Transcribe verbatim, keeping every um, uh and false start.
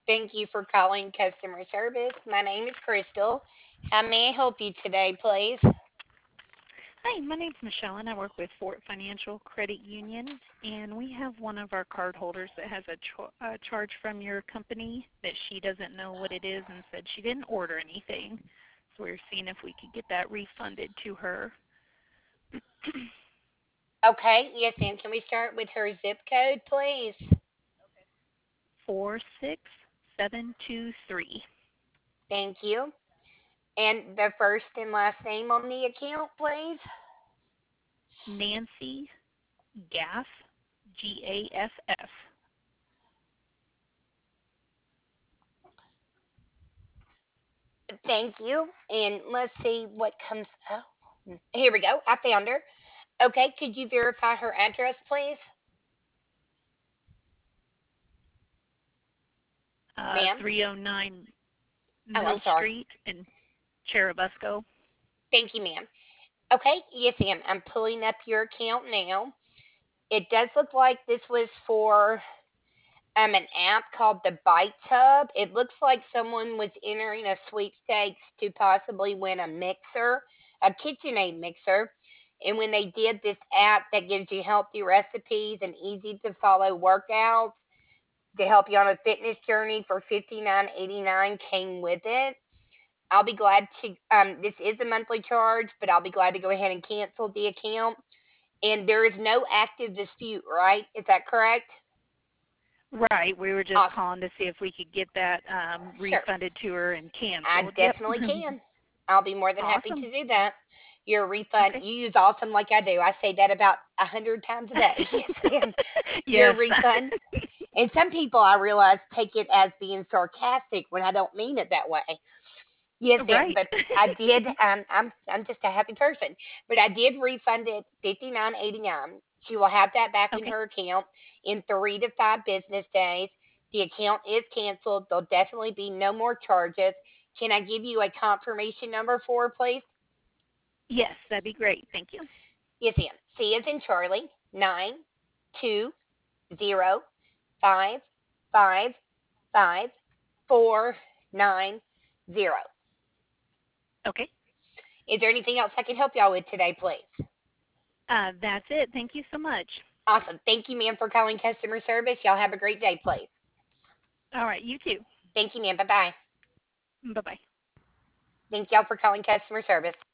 Thank you for calling customer service. My name is Crystal. How may I help you today, please? Hi, my name's Michelle, and I work with Fort Financial Credit Union. And we have one of our cardholders that has a, ch- a charge from your company that she doesn't know what it is and said she didn't order anything. So we are seeing if we could get that refunded to her. Okay, yes, ma'am. Can we start with her zip code, please? four six seven two three. Thank you. And the first and last name on the account, please? Nancy Gaff, G A F F. Thank you. And let's see what comes up. Here we go. I found her. Okay, could you verify her address, please? Uh, Ma'am? three oh nine Oh, I'm Mill sorry. Street in Cherubusco. Thank you, ma'am. Okay, yes, ma'am. I'm pulling up your account now. It does look like this was for um an app called the Bite Hub. It looks like someone was entering a sweepstakes to possibly win a mixer, a KitchenAid mixer. And when they did this app that gives you healthy recipes and easy to follow workouts to help you on a fitness journey for fifty nine eighty nine came with it. I'll be glad to um this is a monthly charge, but I'll be glad to go ahead and cancel the account. And there is no active dispute, right? Is that correct? Right. We were just Awesome. calling to see if we could get that um, Sure. refunded to her and I canceled. Yep. definitely can. I'll be more than happy Awesome. to do that. Your refund, Okay. you use awesome like I do. I say that about a hundred times a day. Yes, ma'am. Your Yes. refund. And some people I realize take it as being sarcastic when I don't mean it that way. Yes, ma'am. Right. But I did. Um, I'm I'm just a happy person. But I did refund it fifty nine eighty nine. She will have that back in Okay. her account in three to five business days. The account is canceled. There'll definitely be no more charges. Can I give you a confirmation number for her, please? Yes, that'd be great. Thank you. Yes, ma'am. C is in Charlie. Nine two zero five five five four nine zero. Okay. Is there anything else I can help y'all with today, please? Uh, that's it. Thank you so much. Awesome. Thank you, ma'am, for calling customer service. Y'all have a great day, please. All right. You too. Thank you, ma'am. Bye bye. Bye bye. Thank y'all for calling customer service.